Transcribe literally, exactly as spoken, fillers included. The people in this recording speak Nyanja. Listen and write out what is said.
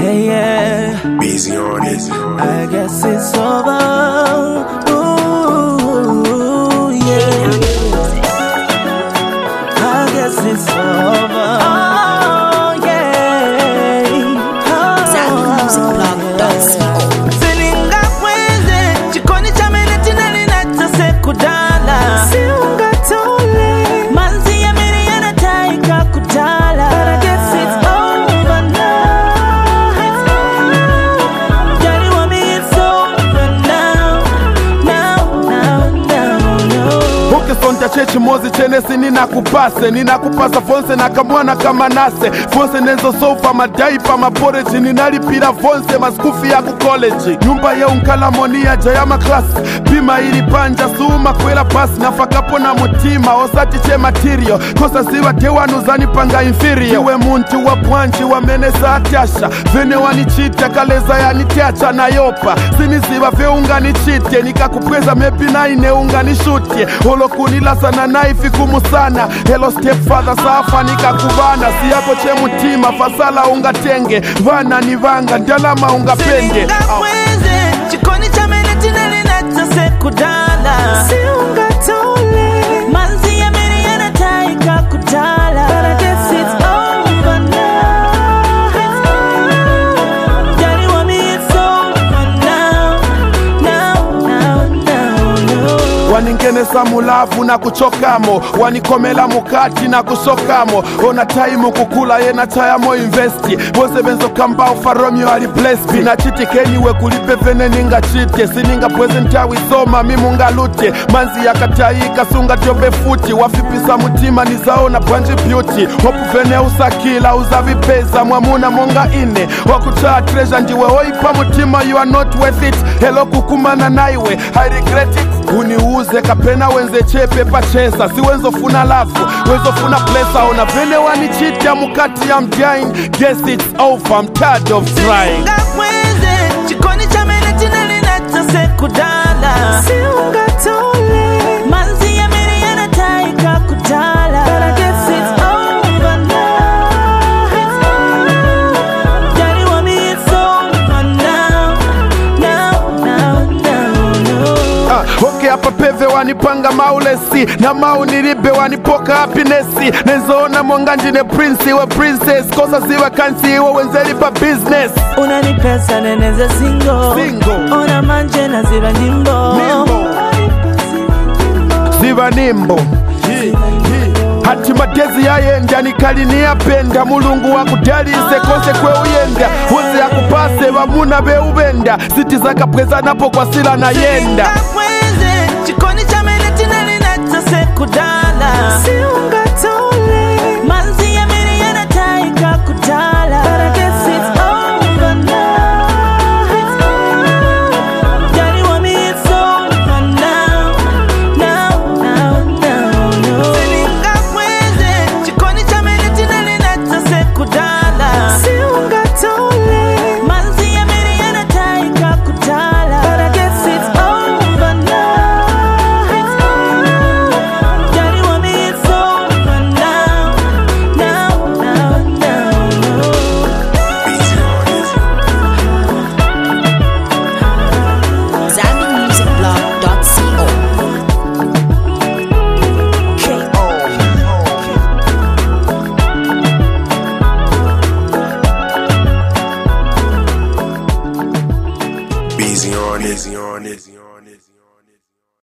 Hey, yeah. Busy on it. I guess it's over. Ooh, yeah. I guess it's over. Oh, yeah. Oh, Zambi Music Blog dot co. Sininga kweze, chikoni cha meneti nani natase kudala. Siunga tole, manzi ya miri yana taika kudala. But I guess it's over now. Daddy want me, it's over now. Now, now, now, now. Ukisonta chechi mozi chenesi nina kupase nina kupasa fonse na kamwana kama nase fonse nenzo sofa madaipa maporeji ninalipira fonse maskufi ya kukoleji nyumba ya unkalamoni ya jayama class bima ili panja suuma kwela pasi nafakapo na mutima osati che material kosa ziwa tewanu zani panga inferior we muntu wa pwanchi wa menesa atyasha vene wanichita kaleza ya nitiacha na yopa siniziva veunga nichite nikakupweza mepi na ine unga nishutie holo kunilasa na naifi kumu sana hello stepfather safa nikakubana siyako che mutima fasala unga tenge vana ni vanga ndalama unga penge Sininga kweze, chikoni cha meneti nani natase kudala. Siunga tole, manzi ya miri yana taika kudala. But I guess it's over now. Daddy want me, it's over now. Now, now, now, now. waningene samulavu na kuchokamo wanikomela mukati na kusokamo ona taimu kukula yena tayamo investi bose benzo kambao faromio ali bless bina chiti kenyiwe kulipe vene ninga chite sininga pweze ntawi soma mimunga lute manzi yakataika sunga jobe futi wafipisa mutima nizaona banji beauty hopu vene usakila uzavipeza mwamuna monga ine wakuchaa treasure ndiwe oipa mutima you are not worth it hello kukumana naiwe I regret it uniuze kapena wenze chepe pachesa si wenzo funa lafu wenzo funa plesa ona vene wanichita mukati ya mjain guess it's over I'm tired of trying Sininga kweze, chikoni cha meneti nani natase kudala. Siunga tole, manzi ya miri yana taika kudala. But I guess it's over now. Daddy want me, it's over now. Now, now, now, now. Ah, okay hapa peve wanipanga maulesi na mau nilibe wanipoka happinesi nenzoona mwanga njine prince wa princess kosa ziwa kansi iwa wenzeli pa business Unanipesa neneze singo Single. Ona manje na ziva nyimbo Nimbo. ziva nimbo Hi, hi. hati madezi yayenda nikalinia penda mulungu wakudalise kose kwe uyenda uze yakupase vamuna beubenda siti zakapweza napo kwa sila na yenda Sininga kweze, chikoni cha meneti nani natase kudala. Siunga tole, manzi ya miri yana taika kudala. But I guess it's over now. Daddy want me, it's over now. Now, now, now, now. Sininga kweze, chikoni cha meneti nani natase kudala. Siunga tole, manzi ya miri yana taika kudala. But I guess it's over now. Daddy want me, it's over now. Now, now, now, now. Busy on it. Zambi Music Blog dot co. K O. Busy on it. Busy on it.